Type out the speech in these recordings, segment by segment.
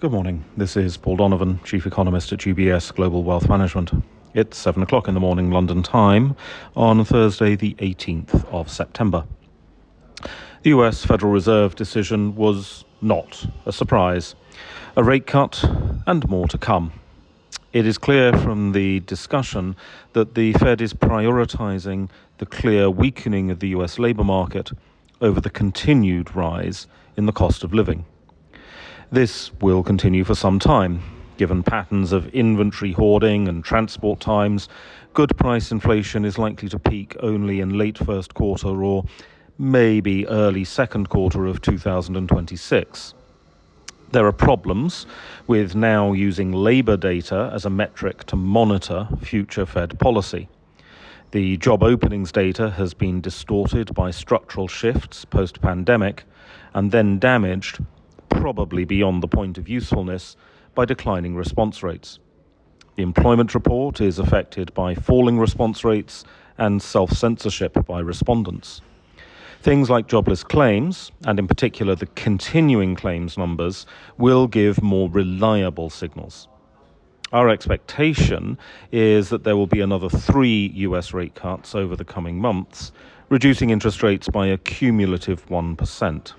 Good morning. This is Paul Donovan, Chief Economist at UBS Global Wealth Management. It's 7 o'clock in the morning London time on Thursday the 18th of September. The US Federal Reserve decision was not a surprise. A rate cut and more to come. It is clear from the discussion that the Fed is prioritizing the clear weakening of the US labor market over the continued rise in the cost of living. This will continue for some time. Given patterns of inventory hoarding and transport times, good price inflation is likely to peak only in late first quarter or maybe early second quarter of 2026. There are problems with now using labor data as a metric to monitor future Fed policy. The job openings data has been distorted by structural shifts post-pandemic and then damaged, probably beyond the point of usefulness, by declining response rates. The employment report is affected by falling response rates and self-censorship by respondents. Things like jobless claims, and in particular the continuing claims numbers, will give more reliable signals. Our expectation is that there will be another 3 US rate cuts over the coming months, reducing interest rates by a cumulative 1%.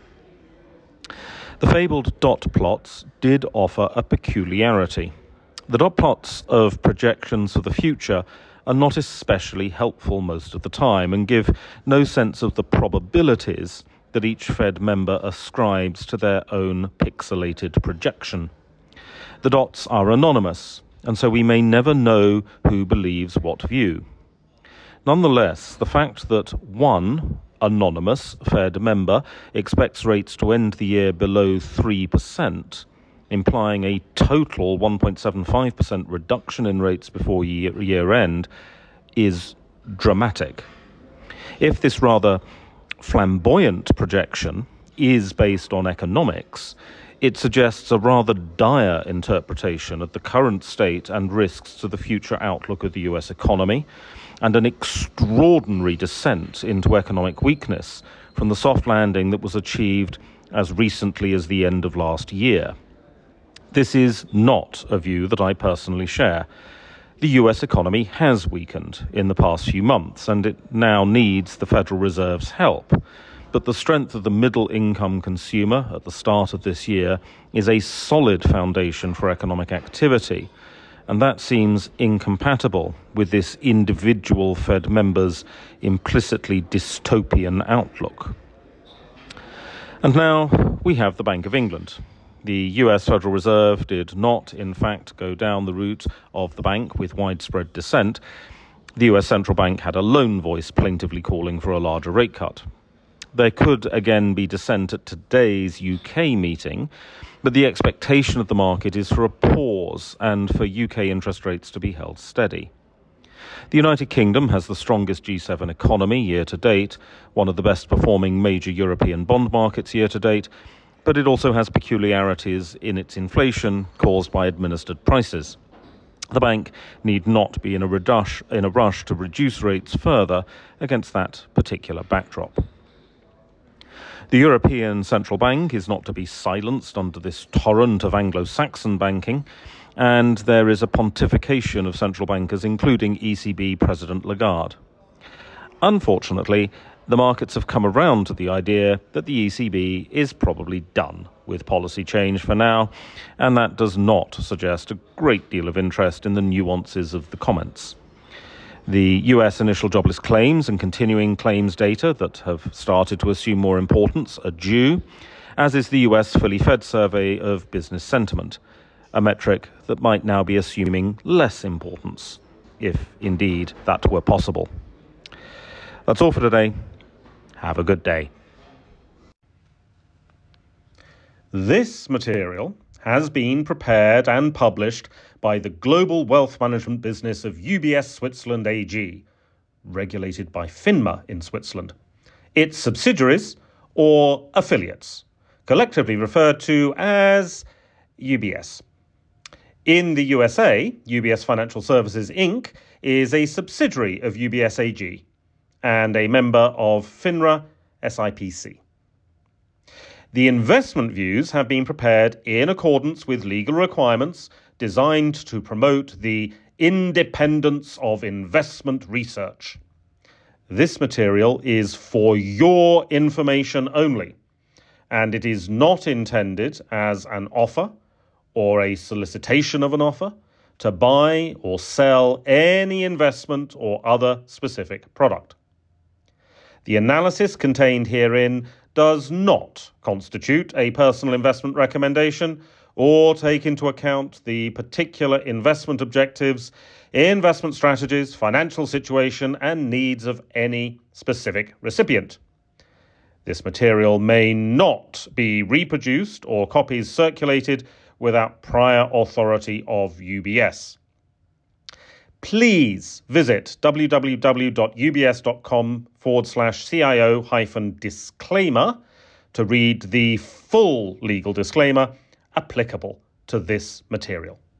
The fabled dot plots did offer a peculiarity. The dot plots of projections for the future are not especially helpful most of the time and give no sense of the probabilities that each Fed member ascribes to their own pixelated projection. The dots are anonymous, and so we may never know who believes what view. Nonetheless, the fact that one anonymous Fed member expects rates to end the year below 3%, implying a total 1.75% reduction in rates before year end, is dramatic. If this rather flamboyant projection is based on economics, it suggests a rather dire interpretation of the current state and risks to the future outlook of the US economy, and an extraordinary descent into economic weakness from the soft landing that was achieved as recently as the end of last year. This is not a view that I personally share. The US economy has weakened in the past few months, and it now needs the Federal Reserve's help. But the strength of the middle-income consumer at the start of this year is a solid foundation for economic activity, and that seems incompatible with this individual Fed member's implicitly dystopian outlook. And now we have the Bank of England. The US Federal Reserve did not, in fact, go down the route of the bank with widespread dissent. The US Central Bank had a lone voice plaintively calling for a larger rate cut. There could again be dissent at today's UK meeting, but the expectation of the market is for a pause and for UK interest rates to be held steady. The United Kingdom has the strongest G7 economy year to date, one of the best performing major European bond markets year to date, but it also has peculiarities in its inflation caused by administered prices. The bank need not be in a rush to reduce rates further against that particular backdrop. The European Central Bank is not to be silenced under this torrent of Anglo-Saxon banking, and there is a pontification of central bankers, including ECB President Lagarde. Unfortunately, the markets have come around to the idea that the ECB is probably done with policy change for now, and that does not suggest a great deal of interest in the nuances of the comments. The US initial jobless claims and continuing claims data that have started to assume more importance are due, as is the US fully fed survey of business sentiment, a metric that might now be assuming less importance, if indeed that were possible. That's all for today. Have a good day. This material has been prepared and published by the global wealth management business of UBS Switzerland AG, regulated by FINMA in Switzerland. Its subsidiaries or affiliates, collectively referred to as UBS. In the USA, UBS Financial Services Inc. is a subsidiary of UBS AG and a member of FINRA SIPC. The investment views have been prepared in accordance with legal requirements designed to promote the independence of investment research. This material is for your information only, and it is not intended as an offer or a solicitation of an offer to buy or sell any investment or other specific product. The analysis contained herein does not constitute a personal investment recommendation or take into account the particular investment objectives, investment strategies, financial situation, and needs of any specific recipient. This material may not be reproduced or copies circulated without prior authority of UBS. Please visit www.ubs.com/CIO-disclaimer to read the full legal disclaimer applicable to this material.